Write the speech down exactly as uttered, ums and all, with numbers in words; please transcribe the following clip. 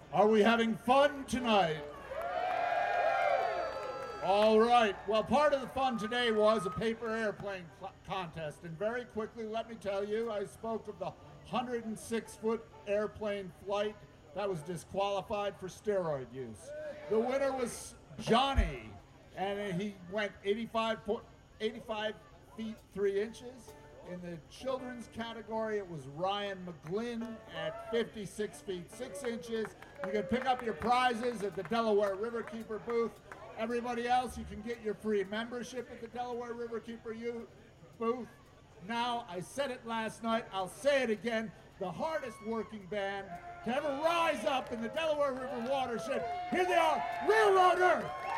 Are we having fun tonight? All right. Well, part of the fun today was a paper airplane cl- contest. And very quickly, let me tell you, I spoke of the one hundred six foot airplane flight that was disqualified for steroid use. The winner was Johnny, and he went eighty-five, po- eighty-five feet three inches. In the children's category, it was Ryan McGlynn at fifty-six feet six inches. You can pick up your prizes at the Delaware Riverkeeper booth. Everybody else, you can get your free membership at the Delaware Riverkeeper U- booth. Now, I said it last night, I'll say it again, the hardest working band to ever rise up in the Delaware River watershed. Here they are, Railroader!